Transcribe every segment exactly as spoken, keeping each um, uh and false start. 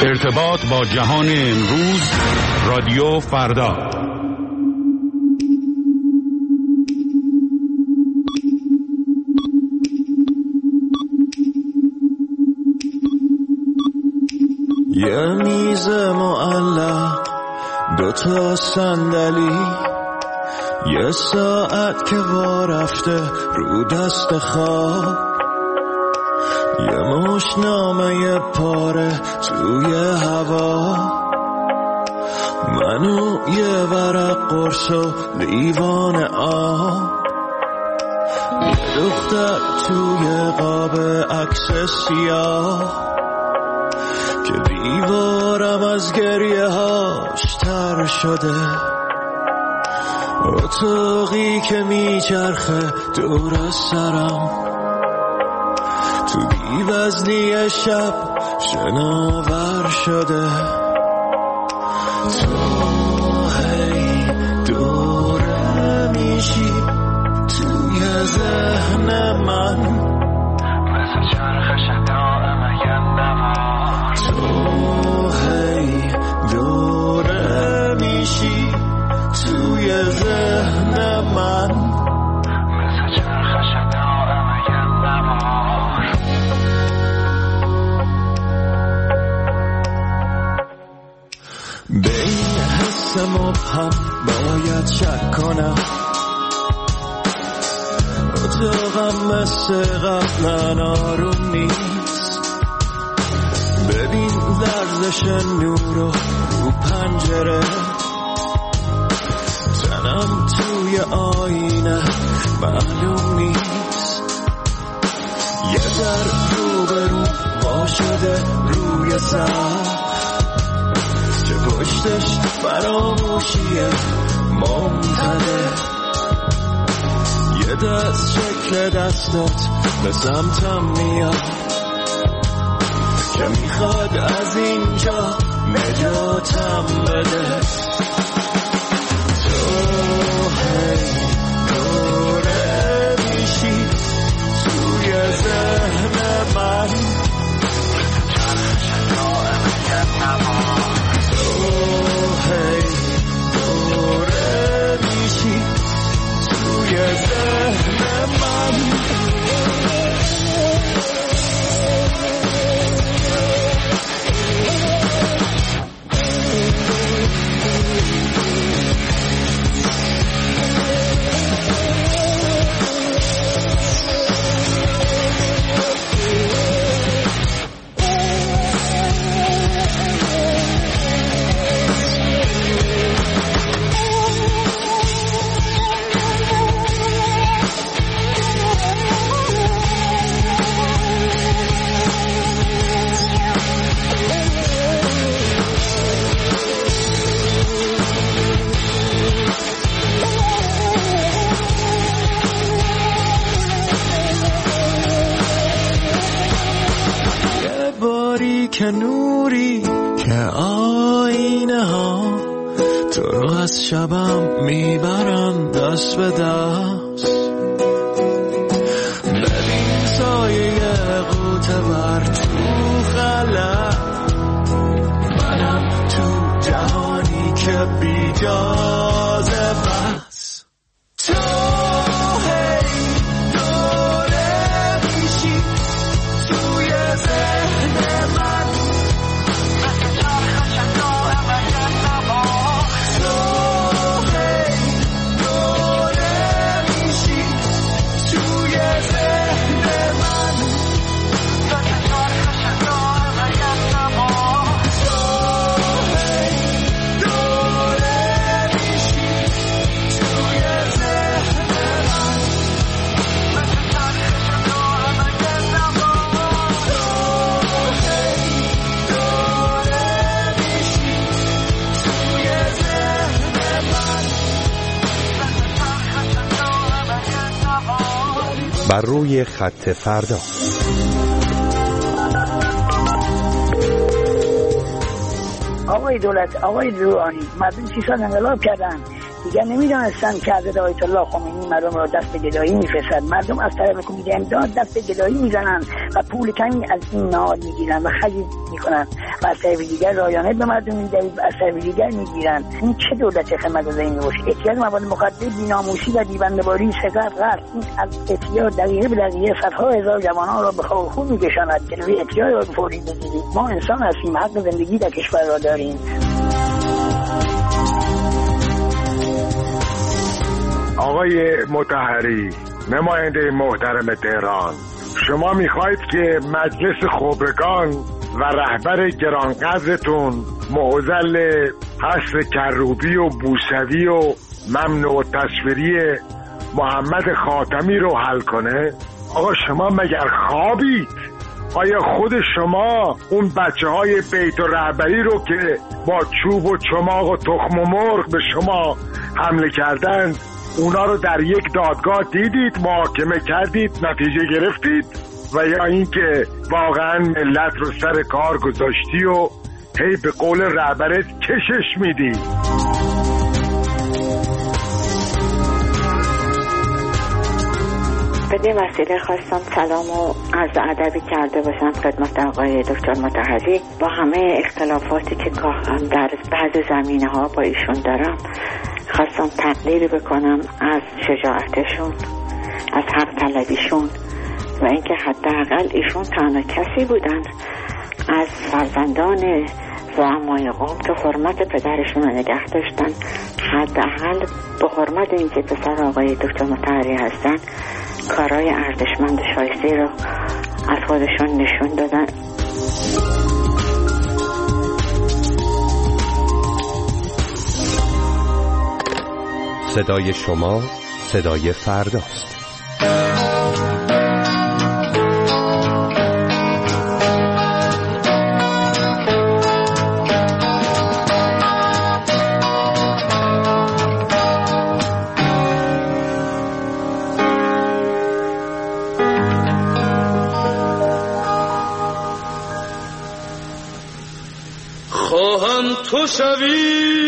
ارتباط با جهان امروز، رادیو فردا. یه میز معلق، دوتا صندلی، یه ساعت که وا رفته رو دست خواب، یه مشنامه یه پاره توی هوا، منو یه ورق قرص و لیوان آب، یه دختر توی قاب عکس سیاه که دیوارم از گریه هاش تر شده، اتاقی که میچرخه دور سرم، تو بی‌وزنی شب شناور شده، تو هی دوره میشی توی ذهن من، مثل چرخش دائم یه نوار، تو هی دوره میشی توی ذهن من، مثل چرخش دائم یه نوار. به این حس مبهم باید شک کنم، اتاقم مثل قبلا آروم نیست، ببین لرزش نور رو پنجره، تنم توی آینه معلوم نیست، یه در رو به رو وا شده روی سقف که پشتش فراموشیه ممتده، یه دست شکل دستات به سمتم میاد که میخواد از اینجا نجاتم بده، تو هی دوره میشی توی ذهن من، چرخش دائم یه نوار، تو هی دوره میشی توی ذهن من. که نوری که آینه ها تو رو از شبم میبرن دست به دست، ببین سایه قوطه بر تو خلا، منم تو جهانی که بی جازه بس، تو هی دوره میشی توی ذهن من، بر روی خط فردا. آقای دولت، آقای روحانی، مردم سی سال انقلاب کردن، دیگر نمیدانستند که حضرت آیت الله خمینی مردم را دست به گدایی میفرستد. مردم از طرف کمیته امداد دست به گدایی میزنند و پول کمی از این نهاد میگیرند و خرید میکنند و از طرف دیگر رایانه به مردم میدهید و از طرف دیگر میگیرند. این چه دولت خدمت‌گزاری میباشه؟ اعتیاد مواد مخدر، بی‌ناموسی و دیوانه‌باری، سرقت، غصب، این از اعتیاد دقیقه به دقیقه صدها هزار جوانان را به خواب خون میکشاند. جلوی اعتیاد را فوری بگیرید. ما انسان هستیم، حق زندگی در کشور را داریم. آقای مطهری، نماینده محترم تهران، شما میخواید که مجلس خبرگان و رهبر گرانقدرتون معضل حصر کروبی و بوسوی و ممنوع تصویری محمد خاتمی رو حل کنه؟ آقا شما مگر خوابید؟ آیا خود شما اون بچه های بیت و رهبری رو که با چوب و چماق و تخم و مرغ به شما حمله کردند اونا رو در یک دادگاه دیدید، محاکمه کردید، نتیجه گرفتید؟ و یا اینکه واقعا ملت رو سر کار گذاشتی و هی به قول رهبرت کشش میدی؟ به این وسیله خواستم سلام و عرض ادبی کرده باشم خدمت آقای دکتر مطهری. با همه اختلافاتی که گاهی در بعض زمینه ها با ایشون دارم، خواستم تقدیر بکنم از شجاعتشون، از حق طلبیشون و اینکه حداقل ایشون تنها کسی بودن از فرزندان زعمای قوم که حرمت پدرشون رو نگه داشتن. حداقل به حرمت اینکه پسر آقای دکتر مطهری هستن کارهای ارزشمند شایسته رو از خودشون نشون دادن. صدای شما صدای فرداست. خواهم تو شوی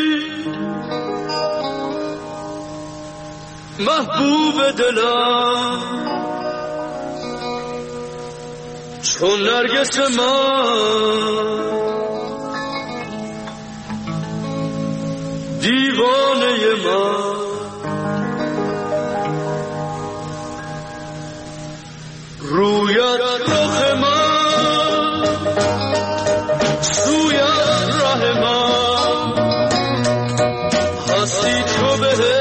محبوب دلم چون نرگس من، دیوانه من، رویت رخ من، سویت ره من، هستی تو به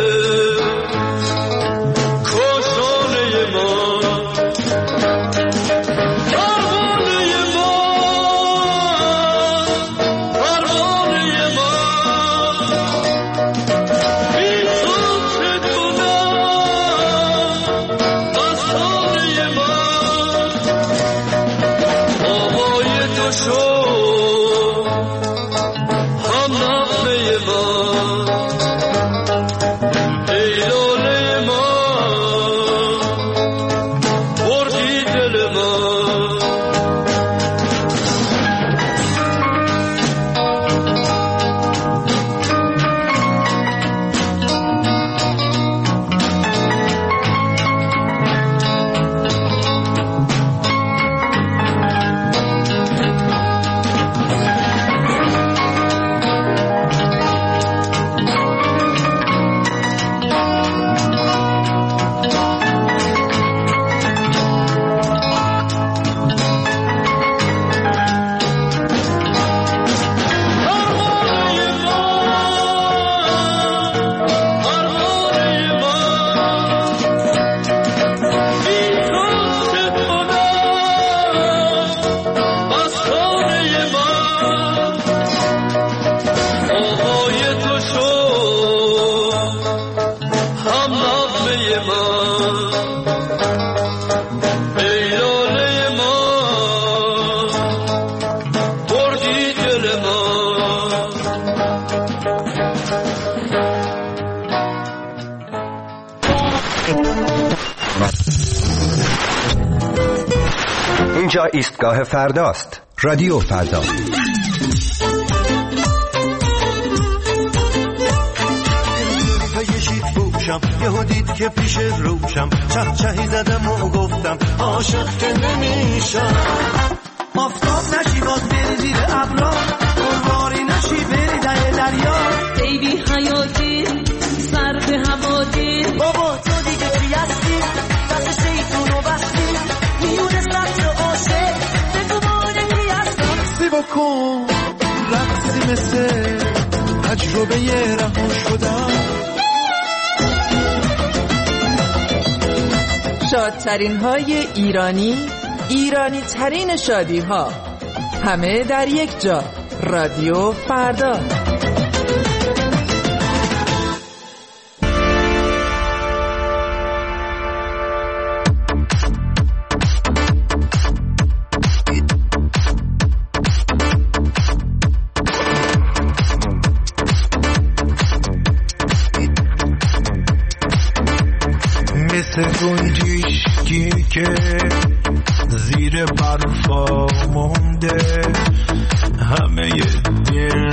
اینجا ایستگاه فرداست. رادیو فردا. گوشم، یهو دید که پیش روشم، چه چهی زدم و گفتم عاشق که نمیشم. آفتاب نشی باز بری زیر ابرا، قرواری نشی بری ته دریا. ای بی حیاتی سر به هوادی، بابا تو دیگه چی هستی؟ دست شیطونو بستی، میونه سطر عاشق بگو مانه کی هستم. سی بکن رقصی مثل تجربه یه رها شدم. شادترین های ایرانی، ایرانی ترین شادی ها، همه در یک جا. رادیو فردا. مثل گنجشکی که زیر برفا مونده، همه دل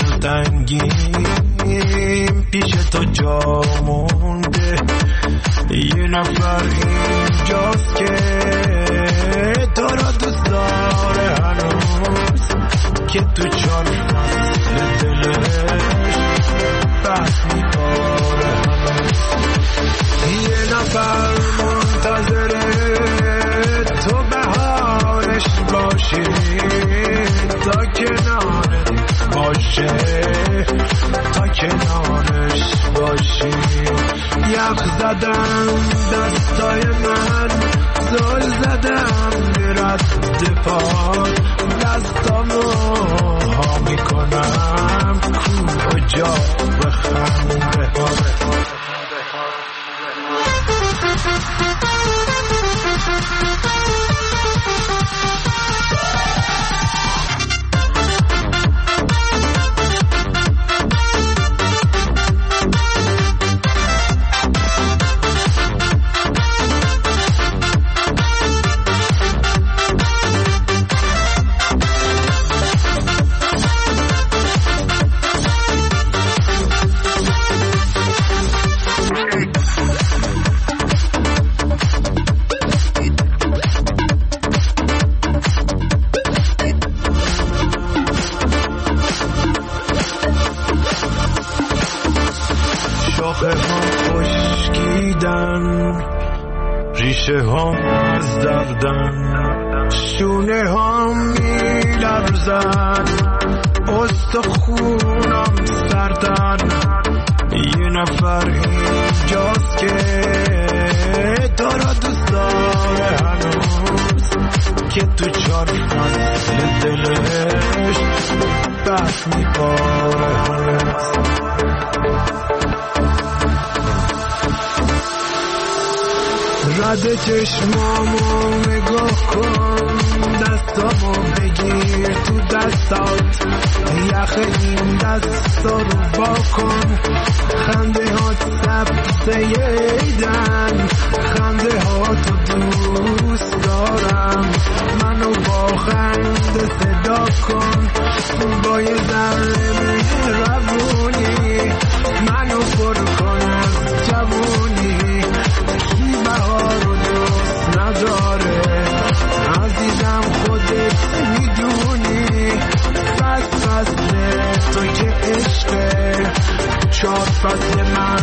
تنگیم پیش تو جا مونده. یه نفر اینجاست که تو را دوست داره هنوز، که تو چار فصل دلش بس می‌کنه هنوز. یه نفر منتظره تو بهارش باشی، تا کنارت باشه، تا کنارش باشی. یخ زدم دستای من، زل زدم رد پاد، دستامو ها میکنم کجا بخنده ها. ریشه هم از دردن، شونه هم می لرزن، استخونم سردن. یه نفر اینجاست که تو را دوست داره هنوز، که تو چار فصل دلش بس می‌باره هنوز. رد چشمامو نگاه کن، دستامو بگیر تو دستات، یخ این دستا رو با کن. خنده هات سبزه ایدن، خنده هاتو دوست دارم. منو با خنده صدا کن، با یه ذره مهربونی منو پر کن از جوونی. بهار رو دوست نداره عزیزم، خودت میدونی. فصل فصل تو که عشقه، چار فصل من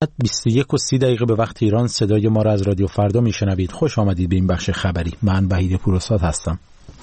بیست و یک و سی دقیقه به وقت ایران. صدای ما را از رادیو فردا میشنوید. خوش آمدید به این بخش خبری. من وحید پوروساد هستم.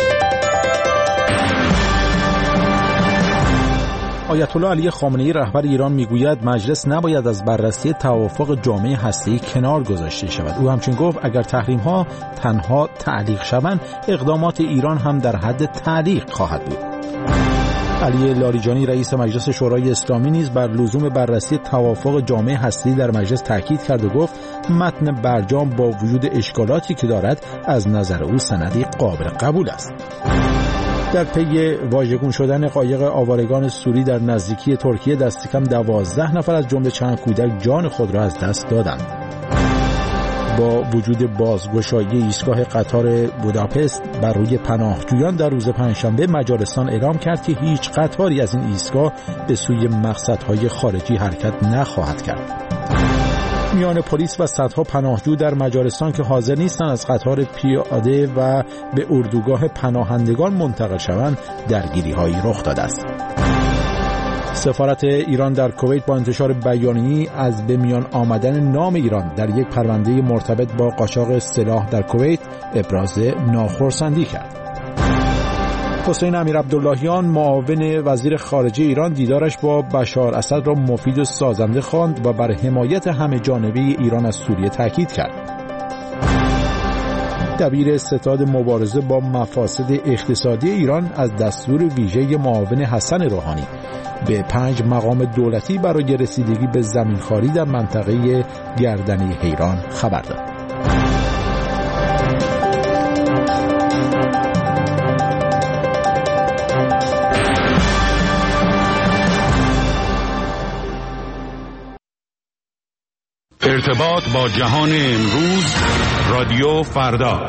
آیت الله علی خامنه‌ای رهبر ایران میگوید مجلس نباید از بررسی توافق جامعه هسته‌ای کنار گذاشته شود. او همچنین گفت اگر تحریم‌ها تنها تعلیق شوند، اقدامات ایران هم در حد تعلیق خواهد بود. علی لاریجانی رئیس مجلس شورای اسلامی نیز بر لزوم بررسی توافق جامعه هسته‌ای در مجلس تاکید کرد و گفت متن برجام با وجود اشکالاتی که دارد از نظر او سندی قابل قبول است. در پی واژگون شدن قایق آوارگان سوری در نزدیکی ترکیه دست کم دوازده نفر از جمله چند کودک جان خود را از دست دادند. با وجود بازگشایی ایستگاه قطار بوداپست بر روی پناهجویان در روز پنجشنبه، مجارستان اعلام کرد که هیچ قطاری از این ایستگاه به سوی مقصدهای خارجی حرکت نخواهد کرد. میان پلیس و صدها پناهجو در مجارستان که حاضر نیستند از قطار پیاده و به اردوگاه پناهندگان منتقل شوند، درگیری‌هایی رخ داده است. سفارت ایران در کویت با انتشار بیانیه‌ای از به میان آمدن نام ایران در یک پرونده مرتبط با قاچاق سلاح در کویت ابراز ناخرسندی کرد. حسین امیرعبداللهیان معاون وزیر خارجه ایران دیدارش با بشار اسد را مفید و سازنده خواند و بر حمایت همه جانبه ایران از سوریه تاکید کرد. دبیر ستاد مبارزه با مفاسد اقتصادی ایران از دستور ویژه معاون حسن روحانی به پنج مقام دولتی برای رسیدگی به زمینخواری در منطقه گردنی حیران خبر داد. ارتباط با جهان امروز، رادیو فردا.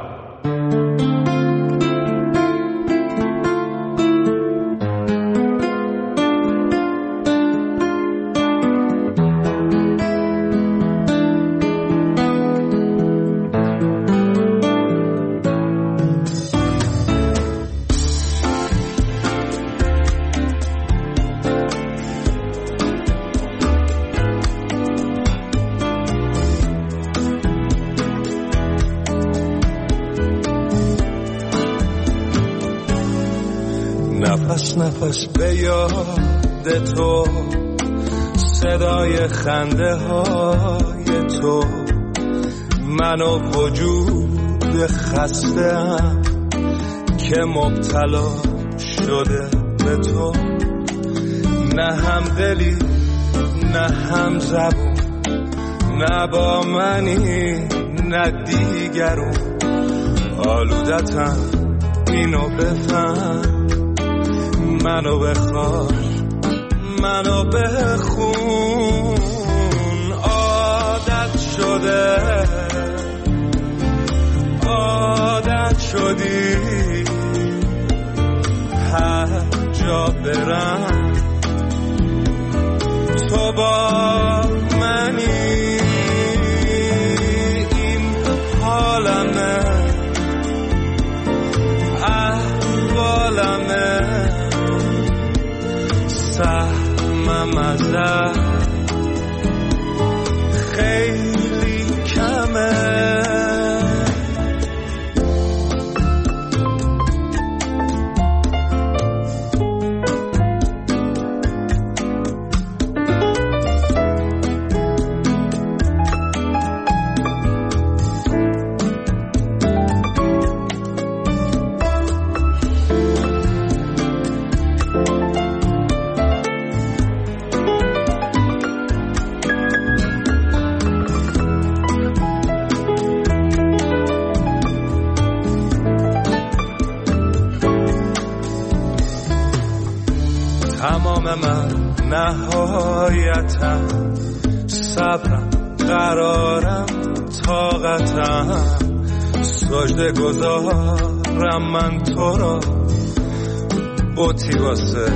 نفس نفس به یاد تو، صدای خنده های تو، من و وجود خسته‌ام که مبتلا شده به تو. نه هم دلی نه هم زبون، نه با منی نه دیگرون. آلودتم اینو بفهم، منو بخوار منو بخون. عادت شده عادت شدی هر جا برم تو با منی. این حالمه احوالمه، سهمم ازت خیلی کمه. تمام من نهایتم، صبرم قرارم طاقتم، سجده گذارم من تو را، بوتی واسه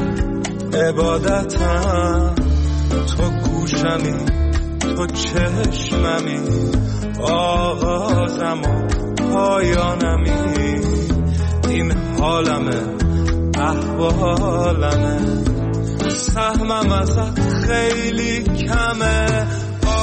عبادتم. تو گوشمی تو چشممی، آغازم و پایانمی. این حالمه احوالمه، سهمم ازت خیلی کمه.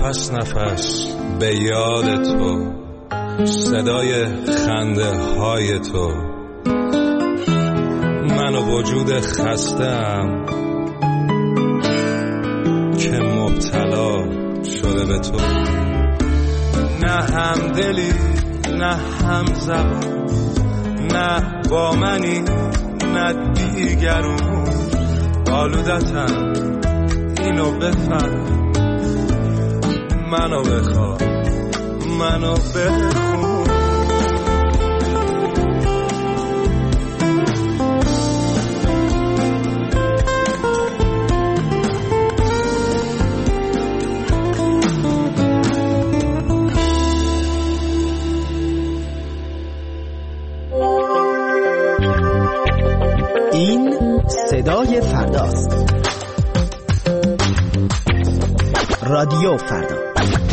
نفس نفس به یاد تو، صدای خنده های تو. من و وجود خسته‌ام که مبتلا شده به تو. نه هم دلی نه هم زبان، نه با منی نه دیگرون. آلودتم اینو بفهم، منو بخواه منو بخون. این صدای فرداست. رادیو فردا.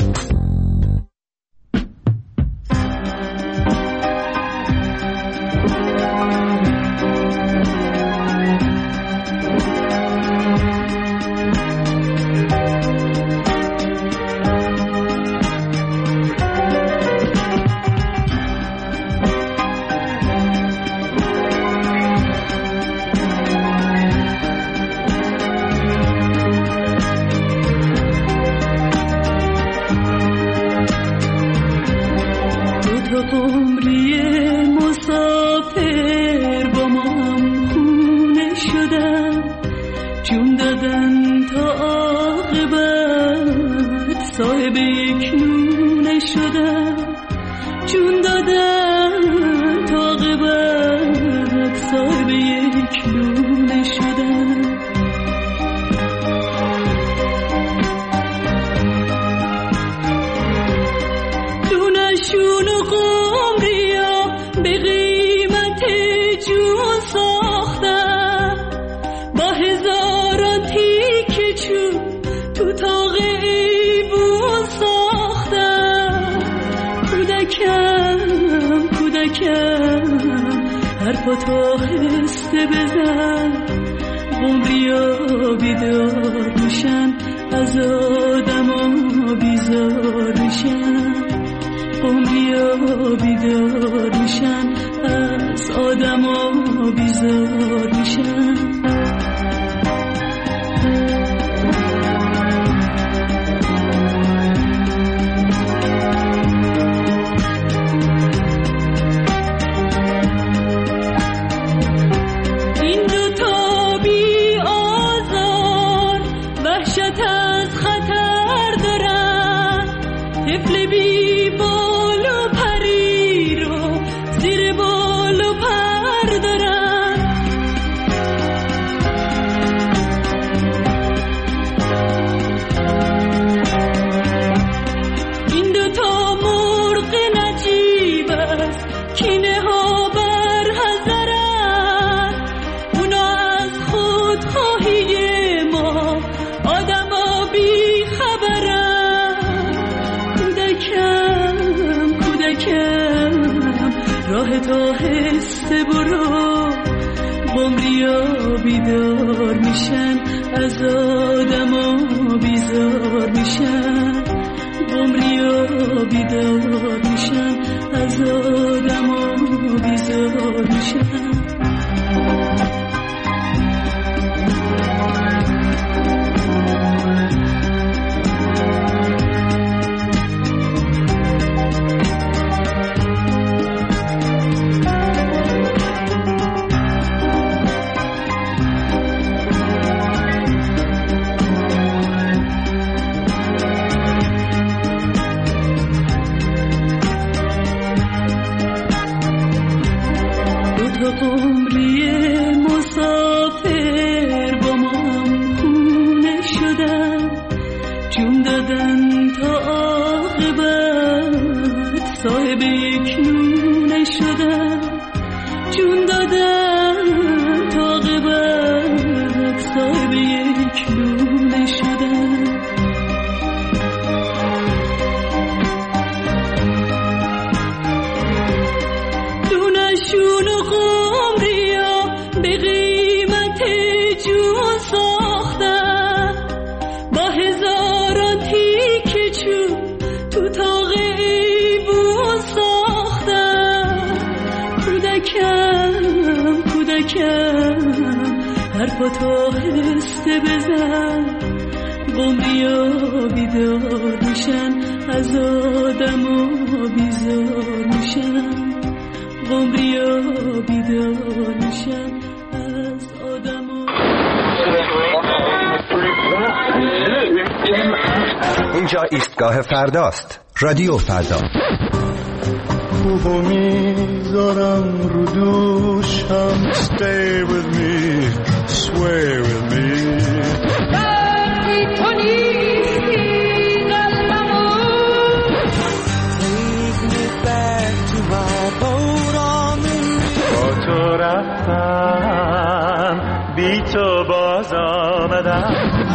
تو هسته بزن قمریا بیدار میشن از آدم ها بیزار میشن قمریا بیدار میشن از آدم ها بیزار میشن تو هسته برو قمریا بیدار میشن از آدم ها بیزار میشن قمریا بیدار میشن از آدم ها بیزار میشن بگم حرفاتو آهسته بزن قمریا بیدار میشن از آدم و بیزار میشن قمریا بیدار میشن از آدم و اینجا ایستگاه فرداست. رادیو فردا. خوبو میذارم رو دوشم Stay with me, sway with me وقتی تو نیستی قلبمو Take me back to my boat on the reef با تو رفتم بی تو باز آمدم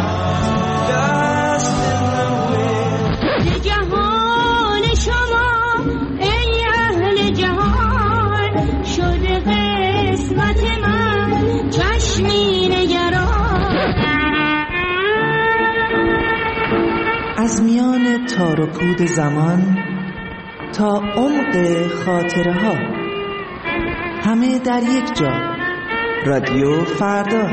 جهان شما ای اهل جهان شده قسمت من چشمی نگران از میان تار و پود زمان تا عمق خاطره ها همه در یک جا. رادیو فردا.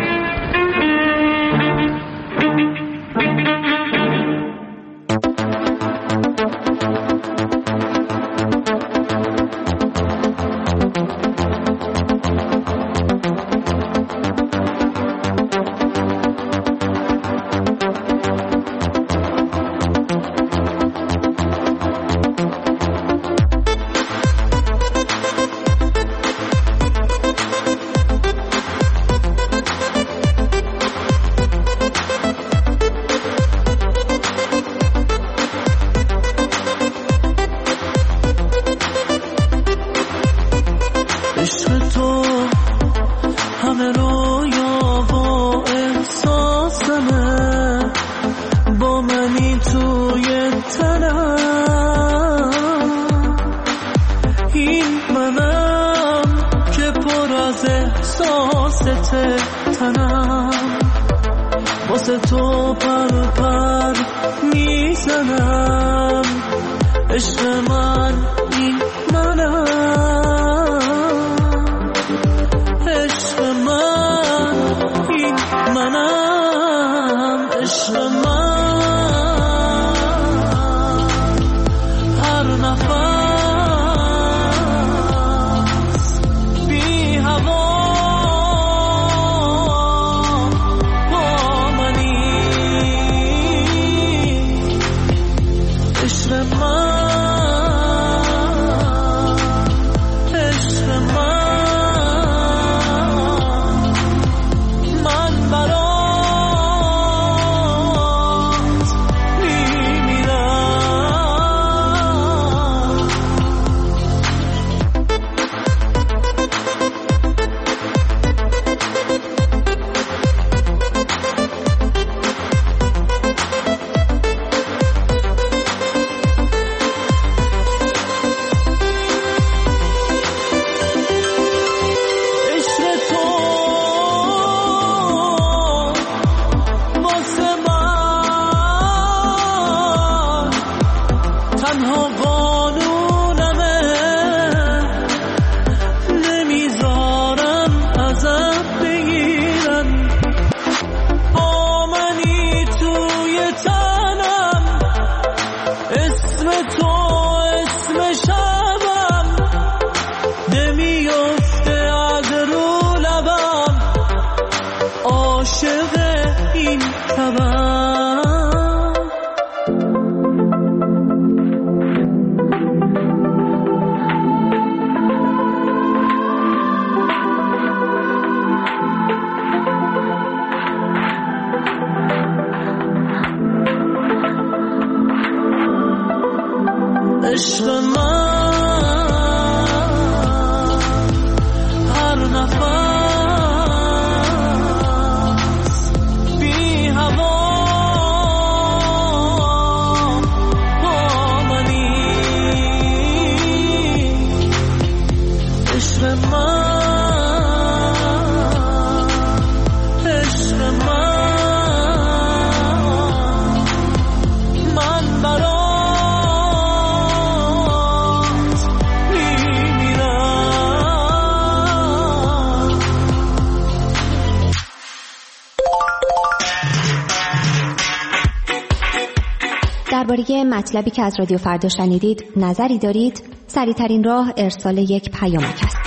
درباره مطلبی که از رادیو فردا شنیدید نظری دارید؟ سریع‌ترین راه ارسال یک پیامک است.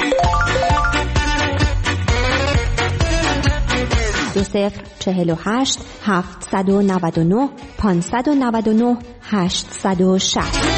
دو صفر چهل و هشت هفتصد و نود و نه پانصد و نود و نه هشتصد و شصت.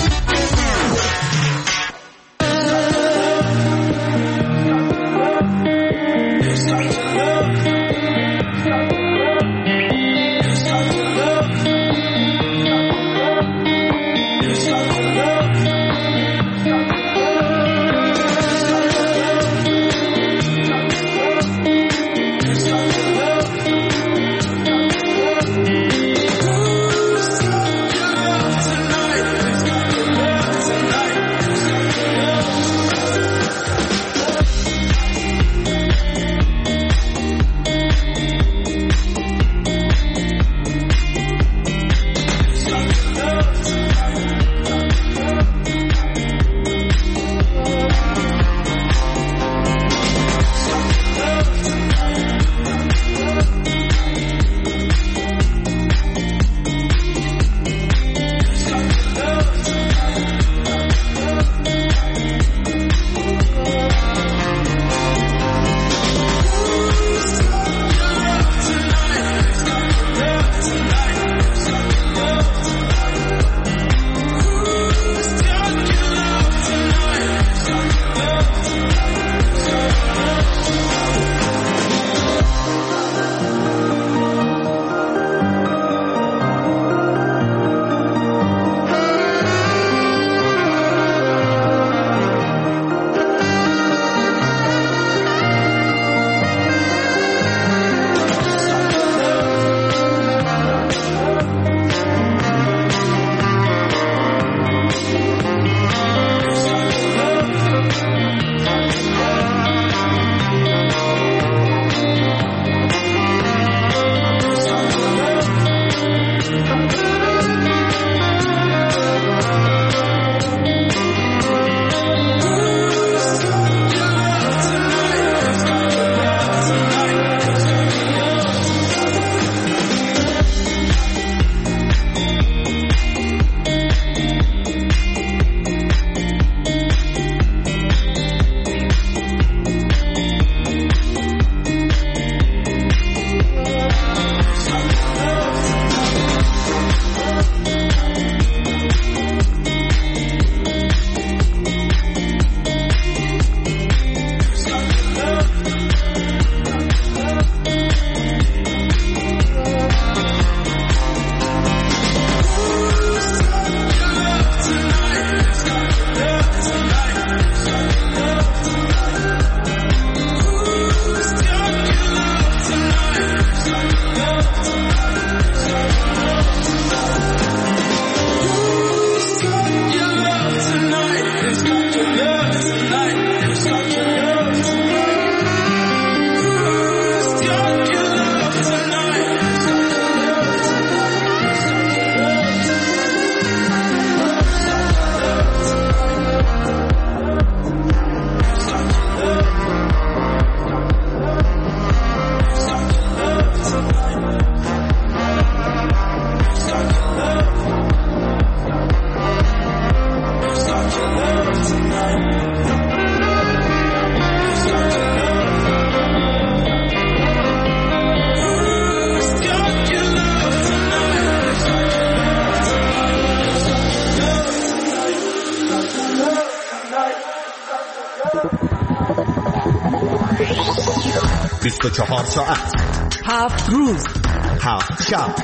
بیست و چهار ساعت، هفت روز، هفت شب،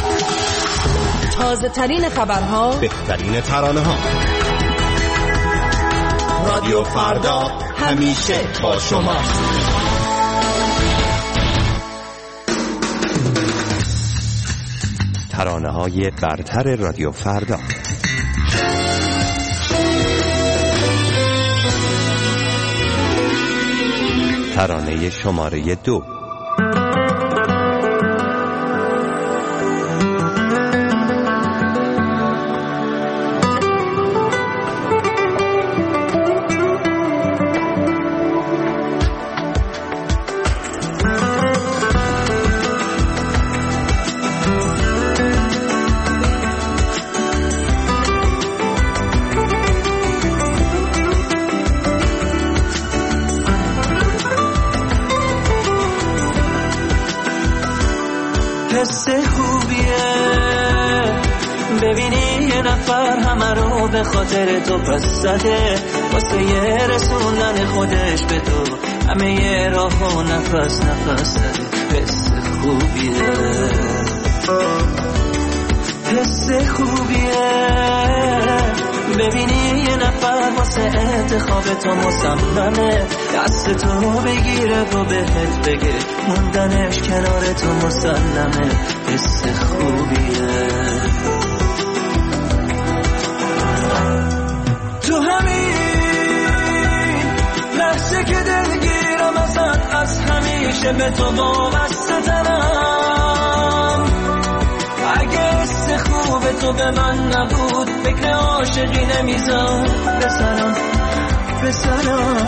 تازه ترین خبرها، بهترین ترانه ها. رادیو فردا همیشه با شما. ترانه های برتر رادیو فردا. ترانه شماره دو. حس خوبیه ببینی یه نفر همه رو به خاطر تو پس زده، واسه یه رسوندن خودش به تو همه یه راه و نفس نفس زده. حس خوبیه حس خوبیه ببینی یه نفر واسه انتخاب تو مصممه، دست تو بگیره و بهت بگه موندنش کنار تو مسلمه. حس خوبیه تو همین لحظه که دلگیرم ازت، از همیشه به تو وابسته ترم. اگه حس خوب تو به من نبود فکر عاشقی نمیزم بسرم بسرم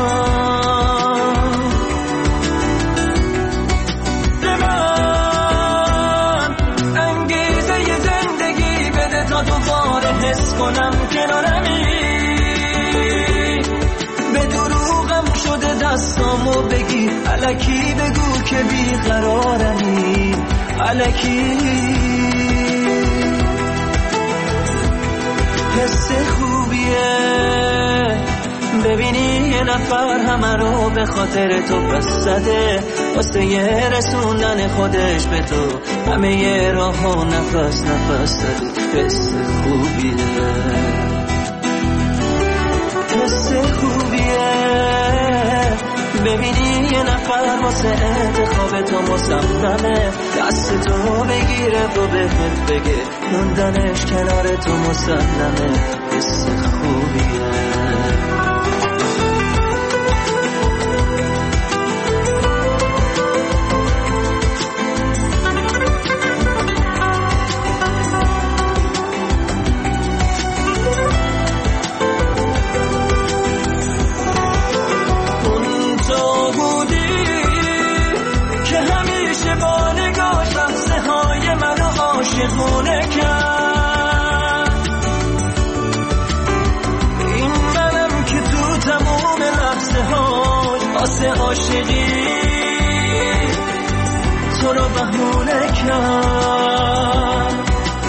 به من انگیزه ی زندگی بده تا دوباره حس کنم کنارمی. به دروغم شده دستامو بگی، الکی بگو که بیقرارمی، الکی. حس خوبیه ببینی یه نفر همه رو به خاطر تو پس زده، واسه یه رسوندن خودش به تو همه یه راه و نفس نفس زده. حس خوبیه حس خوبیه ببینی یه نفر واسه انتخاب تو مصممه، دست تو بگیره و بهت بگه موندنش کنار تو مسلمه. حس خوبیه عاشقونه کرد. این منم که تو تموم لحظه هاش واسه عاشقی تو رو بهونه کرد.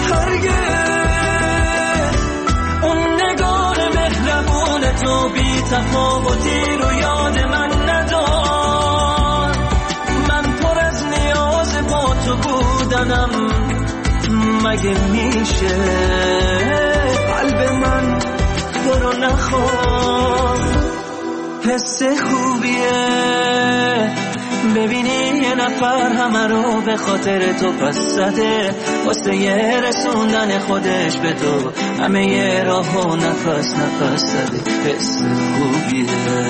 هرگز اون نگاه مهربون تو بی تفاوتی رو یاد من ندار. من پر از نیاز با تو بودنم، مگه میشه قلب من برو نخواه. حس خوبیه ببینی یه نفر همه رو به خاطر تو پس زده، واسه یه رسوندن خودش به تو همه یه راه و نفس نفس زده. حس خوبیه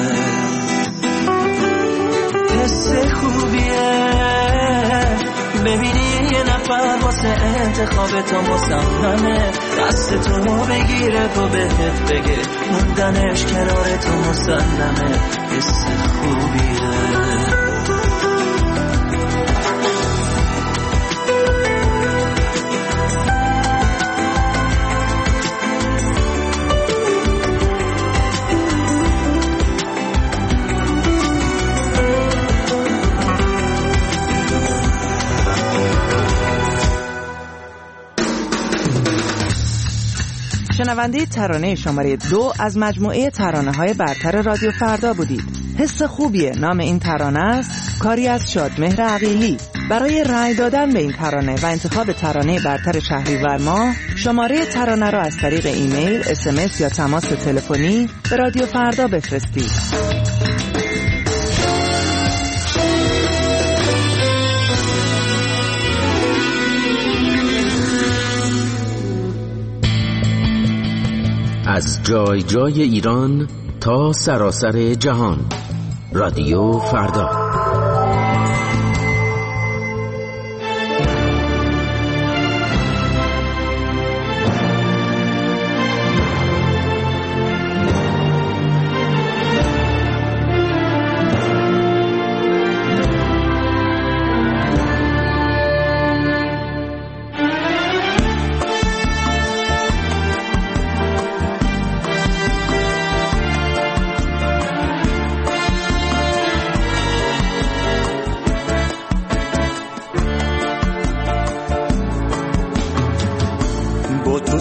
حس خوبیه ببینی یه نفر واسه انتخاب تو مصممه، دست تو بگیره و بهت بگه موندنش کنار تو مسلمه. حس خوبیه شنونده ترانه شماره دو از مجموعه ترانه‌های برتر رادیو فردا بودید. حس خوبیه نام این ترانه است، کاری از شادمهر عقیلی. برای رأی دادن به این ترانه و انتخاب ترانه برتر شهریور ماه شماره ترانه را از طریق ایمیل، اس ام اس یا تماس تلفنی به رادیو فردا بفرستید. از جای جای ایران تا سراسر جهان، رادیو فردا.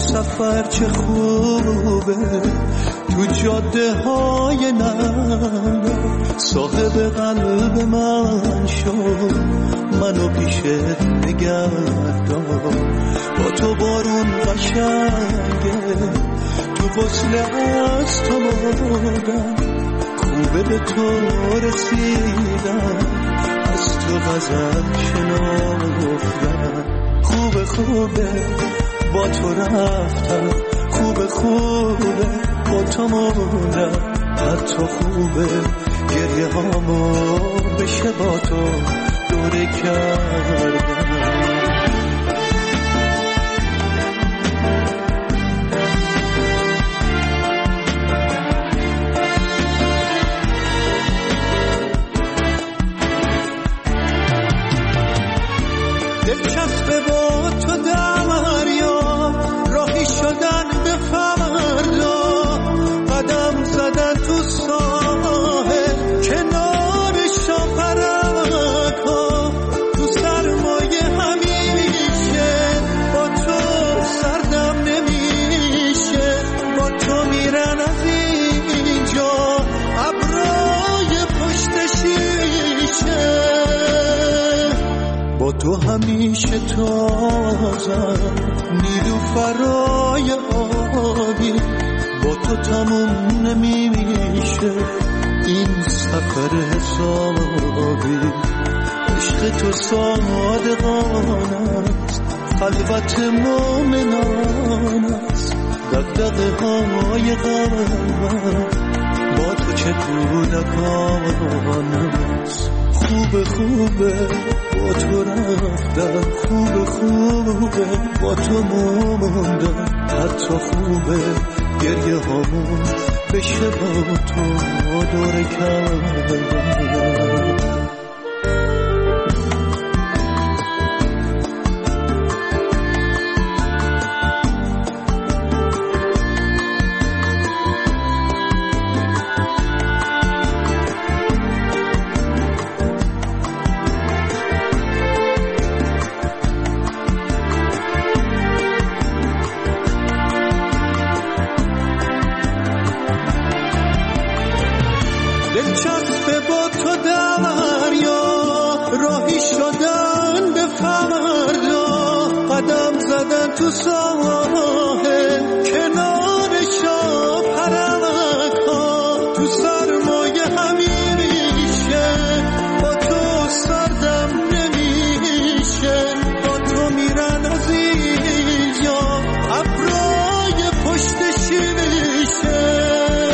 سفر چه خوبه تو جاده های نرم، صاحب قلب من شو منو پیشت نگردان. با تو بارون قشنگه تو غسل از تو مردم، خوبه به تو رسیدم از تو غزل شنفتم. خوبه خوبه با تو رفتم، خوبه خوبه با تو موندم، حتی خوبه گریه هامو بشه با تو دوره کردم. دلچسبه با تو دریا، راهی شدن به فردا، قدم زدن تو ساحل کنار شاپرکا، تو سرمایه همیشه با تو سردم نمیشه، با تو میرن از اینجا ابرای پشت شیشه، با تو همیشه تازم نیلوفرای آبی، با تو تموم نمیشه این سفر حسابی. عشق تو صادقانه است، خلوت مومنانه است، دغدغه های قلبم با تو چه کودکانه است. خوبه خوبه با تو رفتم، خوبه خوبه با تو موندم، حتی خوبه گریه هامون بشه با تو دوره کردم. دلچسبه با تو دریا، راهی شدن به فردا، قدم زدن تو ساحل کنار شاپرکا، تو سرمایه همیشه با تو سردم نمیشه، با تو میرن از اینجا ابرای پشت شیشه.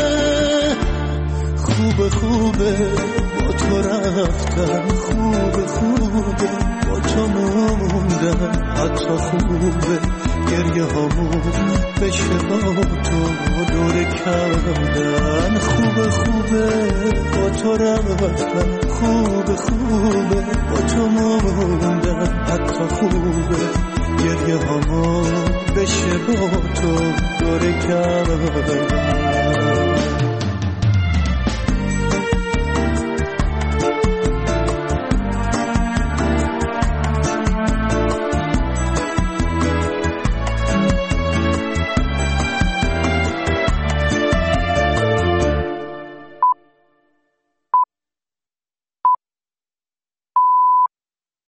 خوبه خوبه با تو رفتم، خوبه خوبه با تو موندم، حتی خوبه گریه هامون بشه با تو دوره کردن. خوبه خوبه با تو رفتم، خوبه خوبه با تو موندم، حتی خوبه گریه هامون بشه با تو دوره کردن.